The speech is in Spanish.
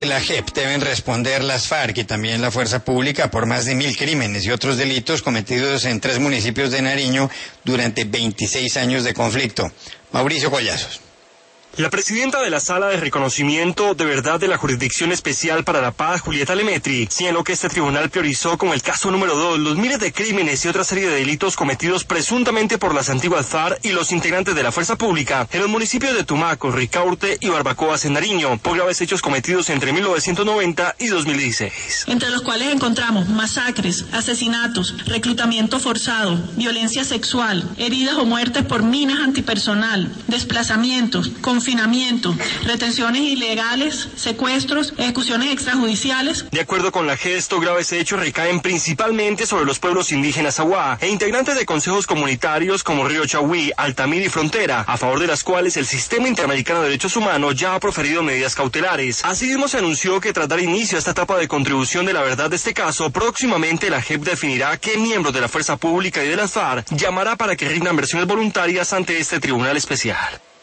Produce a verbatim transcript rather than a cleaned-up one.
La J E P deben responder las FARC y también la Fuerza Pública por más de mil crímenes y otros delitos cometidos en tres municipios de Nariño durante veintiséis años de conflicto. Mauricio Collazos. La presidenta de la Sala de Reconocimiento de Verdad de la Jurisdicción Especial para la Paz, Julieta Lemetri, señaló que este tribunal priorizó como el caso número dos los miles de crímenes y otra serie de delitos cometidos presuntamente por las antiguas FARC y los integrantes de la Fuerza Pública en los municipios de Tumaco, Ricaurte y Barbacoas en Nariño, por graves hechos cometidos entre mil novecientos noventa y dos mil dieciséis. Entre los cuales encontramos masacres, asesinatos, reclutamiento forzado, violencia sexual, heridas o muertes por minas antipersonal, desplazamientos, confinamiento, retenciones ilegales, secuestros, ejecuciones extrajudiciales. De acuerdo con la J E S, estos graves hechos recaen principalmente sobre los pueblos indígenas aguá e integrantes de consejos comunitarios como Río Chahuí, Altamira y Frontera, a favor de las cuales el Sistema Interamericano de Derechos Humanos ya ha proferido medidas cautelares. Asimismo, se anunció que tras dar inicio a esta etapa de contribución de la verdad de este caso, próximamente la J E P definirá qué miembros de la Fuerza Pública y de las FARC llamará para que rindan versiones voluntarias ante este tribunal especial.